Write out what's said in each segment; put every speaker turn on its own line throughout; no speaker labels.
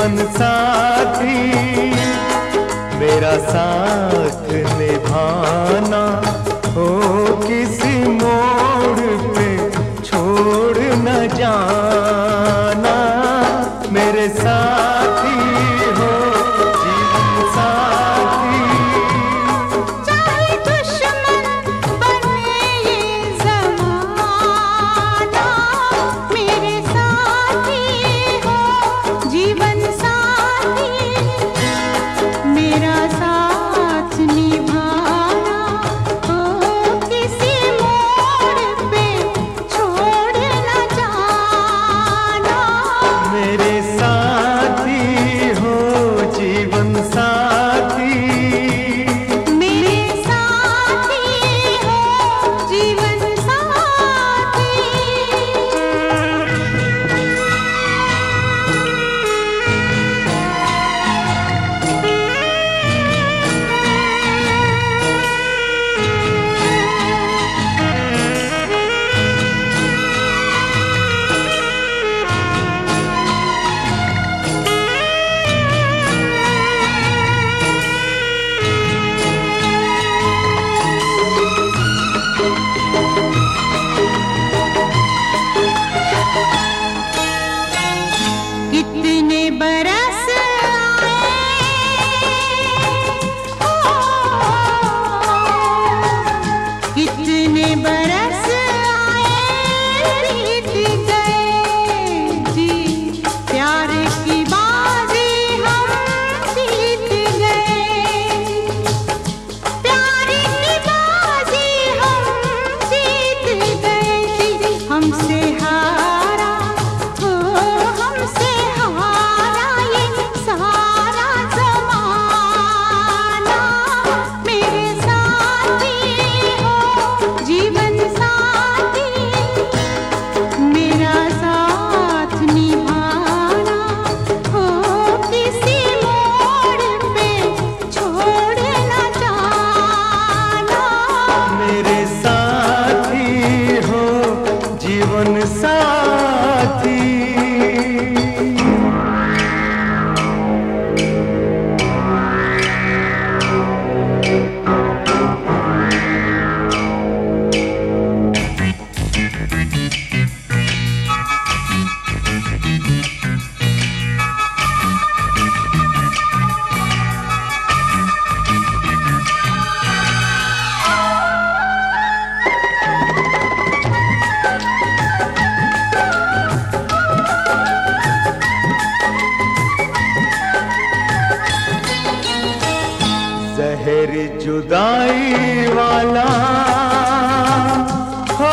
जीवन साथी मेरा साथ निभाना हो, किसी मोड़ पे छोड़ न जाना। मेरे साथी हो जीवन साथी,
चाहे दुश्मन बने ये ज़माना, मेरे साथी हो जीवन साथी, मेरा साथ निभाना हो, किसी मोड़ पे छोड़ न जाना।
मेरे साथी हो जीवन साथी,
मेरे साथी हो जीवन साथी। कितने बरस आए, कितने बरस आए, बीत गए जी, प्यार की बाजी हम जीत गए, प्यार की बाजी हम जीत गए जी, हमसे हारा हो, हमसे हारा ये सारा ज़माना। मेरे साथी हो जीवन साथी, मेरा साथ निभाना हो, किसी मोड़ पे छोड़ न जाना।
मेरे साथी हो जीवन साथी। जहर जुदाई वाला हो,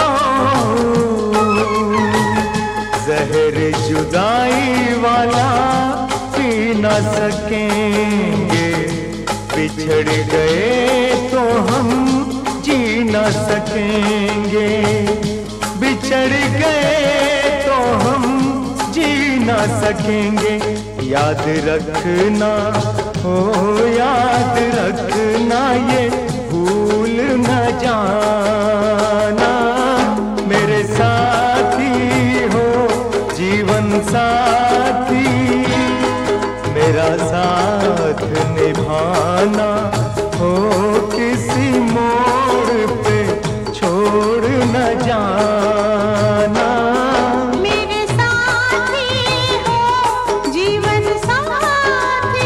जहर जुदाई वाला पी न सकेंगे, बिछड़ गए तो हम जी न सकेंगे, बिछड़ गए तो हम जी न सकेंगे। याद रखना हो, याद रखना ये भूल न जाना। मेरे साथी हो जीवन साथी, मेरा साथ निभाना हो, किसी मोड़ पे छोड़ न जाना।
मेरे साथी हो जीवन साथी।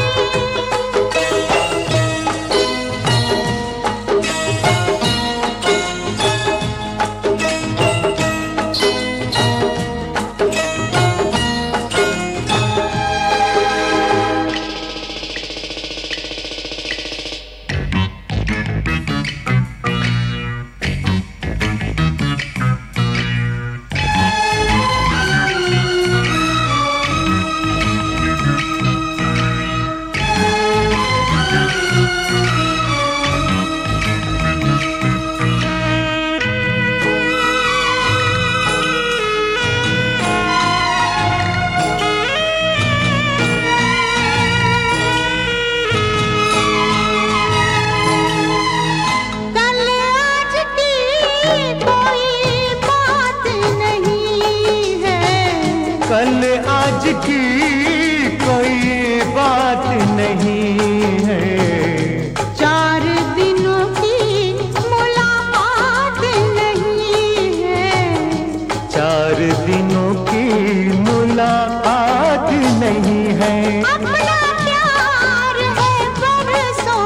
है।
अपना प्यार है बरसों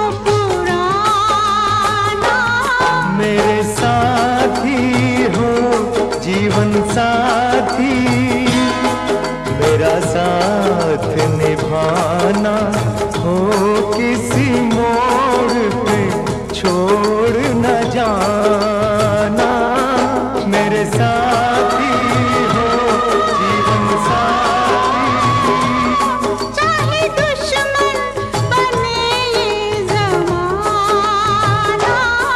पुराना।
मेरे साथी हो जीवन साथी, मेरा साथ निभाना हो किसी मोड़ पे छोड़ न जाना। मेरे साथी हो जीवन साथी,
चाहे दुश्मन बने ये ज़माना।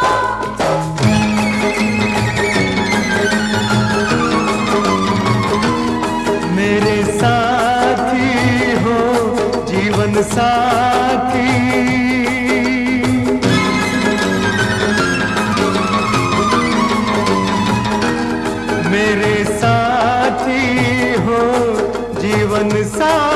मेरे साथी हो जीवन साथी। मेरे साथी हो जीवन साथी।